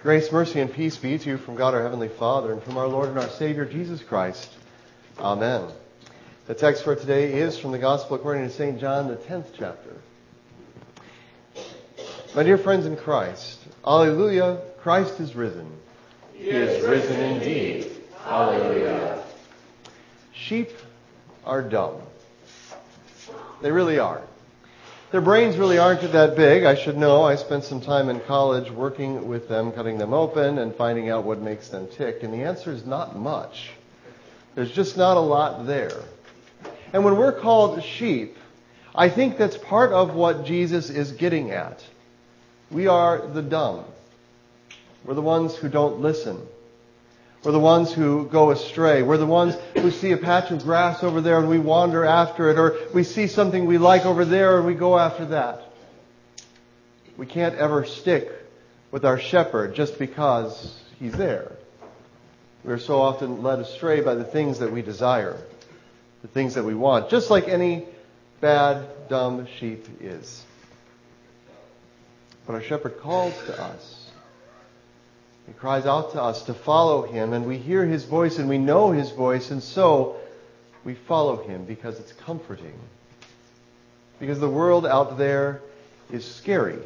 Grace, mercy, and peace be to you from God our Heavenly Father and from our Lord and our Savior Jesus Christ. Amen. The text for today is from the Gospel according to St. John, the 10th chapter. My dear friends in Christ, Alleluia, Christ is risen. He is risen indeed. Alleluia. Sheep are dumb. They really are. Their brains really aren't that big. I should know. I spent some time in college working with them, cutting them open and finding out what makes them tick. And the answer is not much. There's just not a lot there. And when we're called sheep, I think that's part of what Jesus is getting at. We are the dumb. We're the ones who don't listen. We're the ones who go astray. We're the ones who see a patch of grass over there and we wander after it, or we see something we like over there and we go after that. We can't ever stick with our shepherd just because he's there. We're so often led astray by the things that we desire, the things that we want, just like any bad, dumb sheep is. But our shepherd calls to us. He cries out to us to follow him, and we hear his voice and we know his voice, and so we follow him because it's comforting. Because the world out there is scary.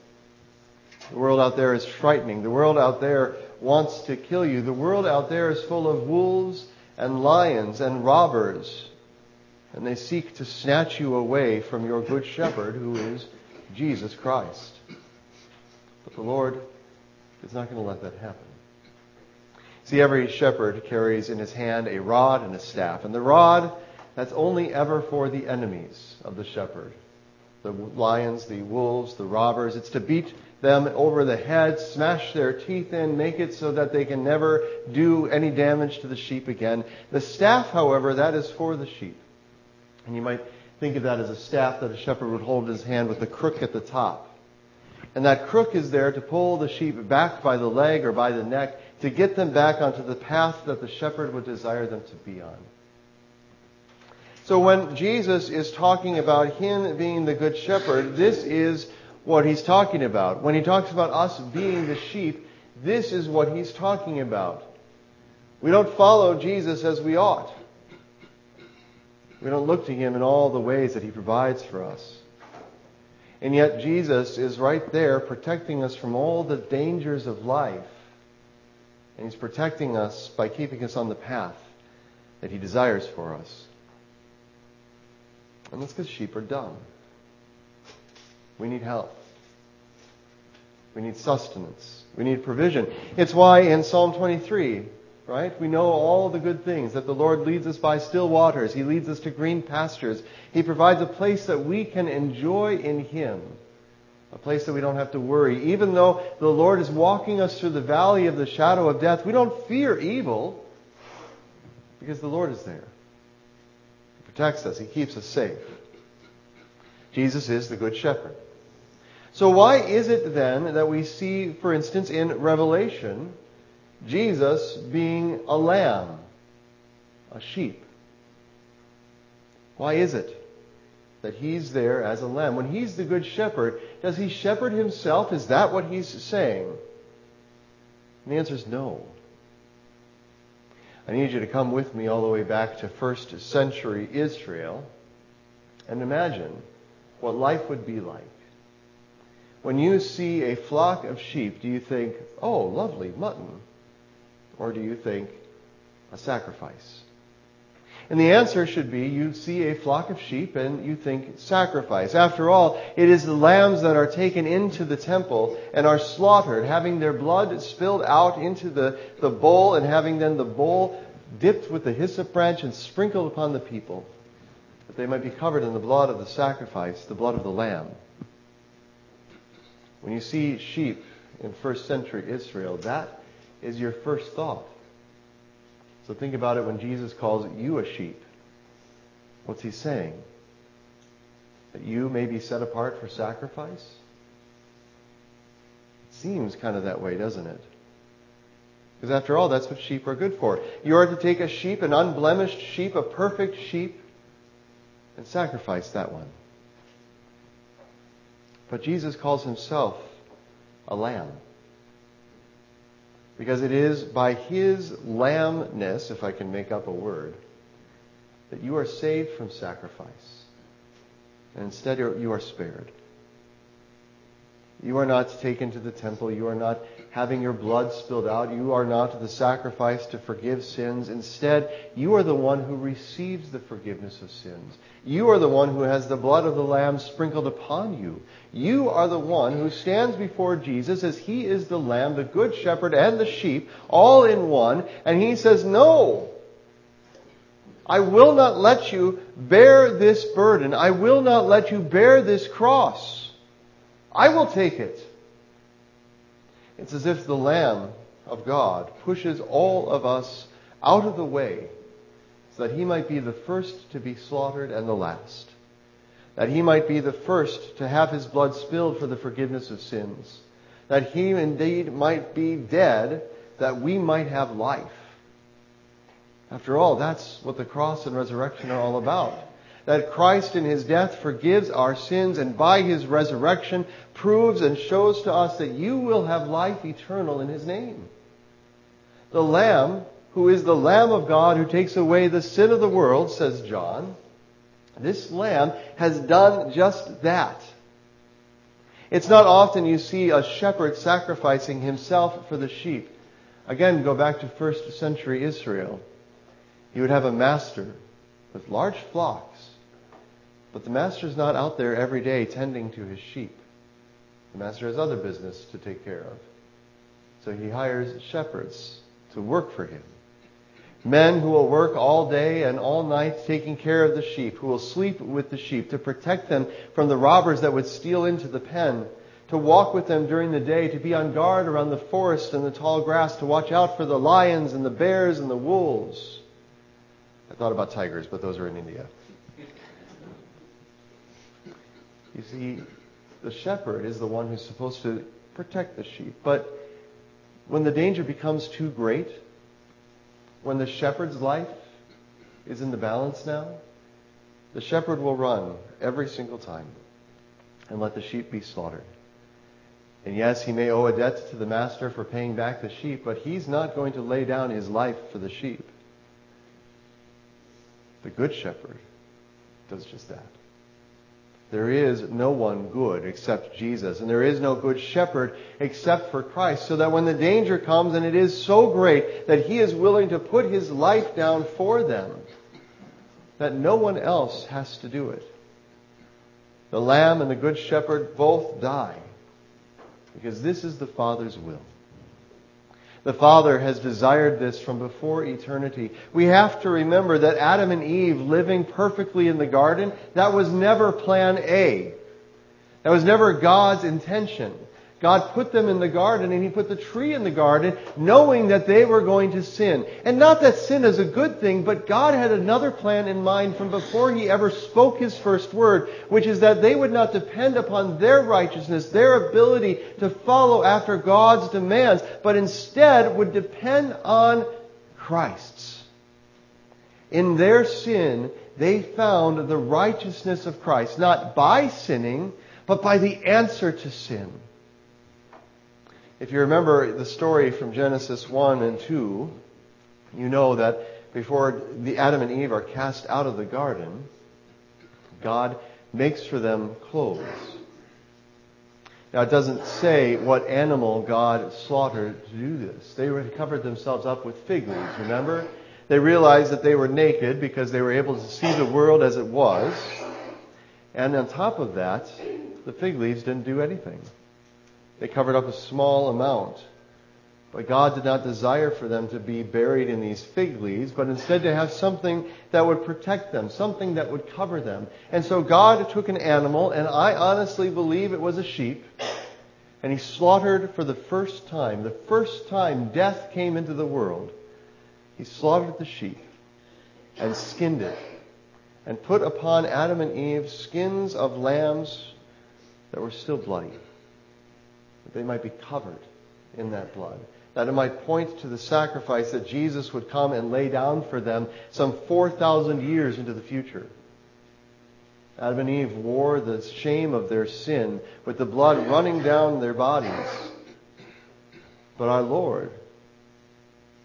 The world out there is frightening. The world out there wants to kill you. The world out there is full of wolves and lions and robbers, and they seek to snatch you away from your good shepherd, who is Jesus Christ. But the Lord is not going to let that happen. See, every shepherd carries in his hand a rod and a staff. And the rod, that's only ever for the enemies of the shepherd. The lions, the wolves, the robbers. It's to beat them over the head, smash their teeth in, make it so that they can never do any damage to the sheep again. The staff, however, that is for the sheep. And you might think of that as a staff that a shepherd would hold in his hand with a crook at the top. And that crook is there to pull the sheep back by the leg or by the neck to get them back onto the path that the shepherd would desire them to be on. So when Jesus is talking about him being the good shepherd, this is what he's talking about. When he talks about us being the sheep, this is what he's talking about. We don't follow Jesus as we ought. We don't look to him in all the ways that he provides for us. And yet Jesus is right there protecting us from all the dangers of life. And he's protecting us by keeping us on the path that he desires for us. And that's because sheep are dumb. We need help. We need sustenance. We need provision. It's why in Psalm 23, right, we know all the good things, that the Lord leads us by still waters. He leads us to green pastures. He provides a place that we can enjoy in him. A place that we don't have to worry. Even though the Lord is walking us through the valley of the shadow of death, we don't fear evil because the Lord is there. He protects us. He keeps us safe. Jesus is the good shepherd. So why is it then that we see, for instance, in Revelation, Jesus being a lamb, a sheep? Why is it that he's there as a lamb? When he's the good shepherd, does he shepherd himself? Is that what he's saying? And the answer is no. I need you to come with me all the way back to first century Israel and imagine what life would be like. When you see a flock of sheep, do you think, oh, lovely mutton? Or do you think a sacrifice? And the answer should be you see a flock of sheep and you think sacrifice. After all, it is the lambs that are taken into the temple and are slaughtered, having their blood spilled out into the bowl and having then the bowl dipped with the hyssop branch and sprinkled upon the people, that they might be covered in the blood of the sacrifice, the blood of the lamb. When you see sheep in first century Israel, that is your first thought. So think about it when Jesus calls you a sheep. What's he saying? That you may be set apart for sacrifice? It seems kind of that way, doesn't it? Because after all, that's what sheep are good for. You are to take a sheep, an unblemished sheep, a perfect sheep, and sacrifice that one. But Jesus calls himself a lamb. Because it is by His lambness, if I can make up a word, that you are saved from sacrifice. And instead you are spared. You are not taken to the temple. You are not having your blood spilled out. You are not the sacrifice to forgive sins. Instead, you are the one who receives the forgiveness of sins. You are the one who has the blood of the Lamb sprinkled upon you. You are the one who stands before Jesus as He is the Lamb, the Good Shepherd, and the sheep, all in one. And He says, no, I will not let you bear this burden. I will not let you bear this cross. I will take it. It's as if the Lamb of God pushes all of us out of the way so that He might be the first to be slaughtered and the last. That He might be the first to have His blood spilled for the forgiveness of sins. That He indeed might be dead that we might have life. After all, that's what the cross and resurrection are all about. That Christ in His death forgives our sins and by His resurrection proves and shows to us that you will have life eternal in His name. The Lamb, who is the Lamb of God who takes away the sin of the world, says John, this Lamb has done just that. It's not often you see a shepherd sacrificing himself for the sheep. Again, go back to first century Israel. You would have a master with large flocks. But the master's not out there every day tending to his sheep. The master has other business to take care of. So he hires shepherds to work for him. Men who will work all day and all night taking care of the sheep, who will sleep with the sheep to protect them from the robbers that would steal into the pen, to walk with them during the day, to be on guard around the forest and the tall grass, to watch out for the lions and the bears and the wolves. I thought about tigers, but those are in India. You see, the shepherd is the one who's supposed to protect the sheep. But when the danger becomes too great, when the shepherd's life is in the balance now, the shepherd will run every single time and let the sheep be slaughtered. And yes, he may owe a debt to the master for paying back the sheep, but he's not going to lay down his life for the sheep. The Good Shepherd does just that. There is no one good except Jesus, and there is no good shepherd except for Christ, so that when the danger comes, and it is so great that He is willing to put His life down for them, that no one else has to do it. The Lamb and the Good Shepherd both die, because this is the Father's will. The Father has desired this from before eternity. We have to remember that Adam and Eve living perfectly in the garden, that was never plan A. That was never God's intention. God put them in the garden, and He put the tree in the garden knowing that they were going to sin. And not that sin is a good thing, but God had another plan in mind from before He ever spoke His first word, which is that they would not depend upon their righteousness, their ability to follow after God's demands, but instead would depend on Christ's. In their sin, they found the righteousness of Christ, not by sinning, but by the answer to sin. If you remember the story from Genesis 1 and 2, you know that before Adam and Eve are cast out of the garden, God makes for them clothes. Now, it doesn't say what animal God slaughtered to do this. They covered themselves up with fig leaves, remember? They realized that they were naked because they were able to see the world as it was. And on top of that, the fig leaves didn't do anything. They covered up a small amount. But God did not desire for them to be buried in these fig leaves, but instead to have something that would protect them, something that would cover them. And so God took an animal, and I honestly believe it was a sheep, and He slaughtered for the first time death came into the world. He slaughtered the sheep and skinned it and put upon Adam and Eve skins of lambs that were still bloody, that they might be covered in that blood, that it might point to the sacrifice that Jesus would come and lay down for them some 4,000 years into the future. Adam and Eve wore the shame of their sin with the blood running down their bodies. But our Lord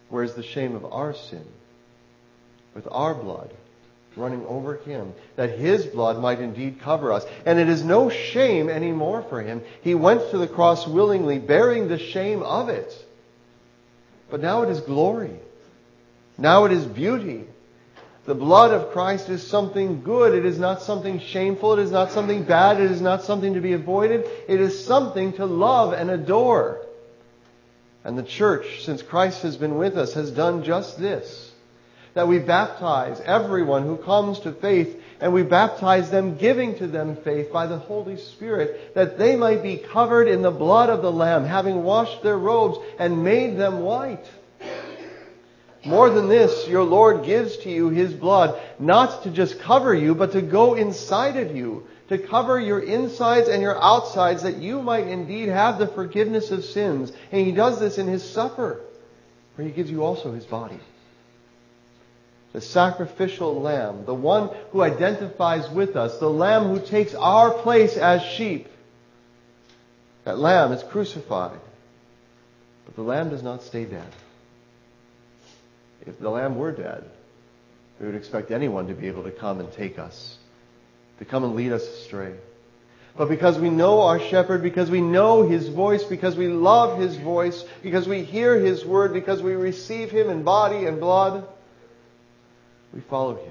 Where's the shame of our sin? With our blood running over him, that his blood might indeed cover us. And it is no shame anymore for him. He went to the cross willingly, bearing the shame of it. But now it is glory. Now it is beauty. The blood of Christ is something good. It is not something shameful. It is not something bad. It is not something to be avoided. It is something to love and adore. And the church, since Christ has been with us, has done just this. That we baptize everyone who comes to faith, and we baptize them, giving to them faith by the Holy Spirit, that they might be covered in the blood of the Lamb, having washed their robes and made them white. More than this, your Lord gives to you his blood, not to just cover you, but to go inside of you, to cover your insides and your outsides, that you might indeed have the forgiveness of sins. And he does this in his supper, where he gives you also his body. The sacrificial lamb, the one who identifies with us, the lamb who takes our place as sheep. That lamb is crucified, but the lamb does not stay dead. If the lamb were dead, we would expect anyone to be able to come and take us, to come and lead us astray. But because we know our shepherd, because we know his voice, because we love his voice, because we hear his word, because we receive him in body and blood, we follow him.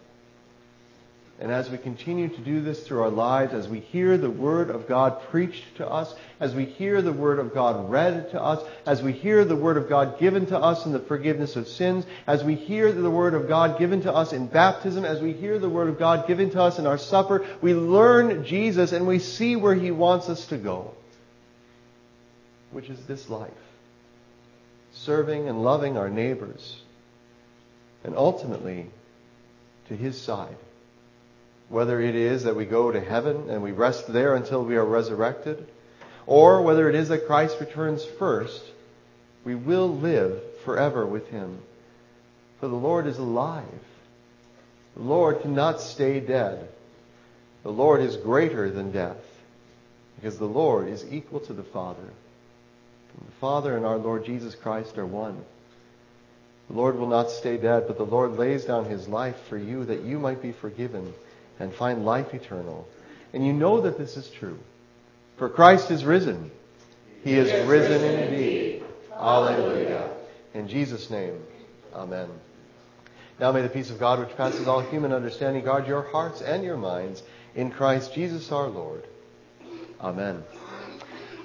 And as we continue to do this through our lives, as we hear the Word of God preached to us, as we hear the Word of God read to us, as we hear the Word of God given to us in the forgiveness of sins, as we hear the Word of God given to us in baptism, as we hear the Word of God given to us in our supper, we learn Jesus and we see where he wants us to go, which is this life, serving and loving our neighbors, and ultimately to his side. Whether it is that we go to heaven and we rest there until we are resurrected, or whether it is that Christ returns first, we will live forever with him. For the Lord is alive. The Lord cannot stay dead. The Lord is greater than death, because the Lord is equal to the Father. And the Father and our Lord Jesus Christ are one. The Lord will not stay dead, but the Lord lays down his life for you, that you might be forgiven and find life eternal. And you know that this is true. For Christ is risen. He is risen indeed. Alleluia. In Jesus' name, amen. Now may the peace of God, which passes all human understanding, guard your hearts and your minds in Christ Jesus our Lord. Amen.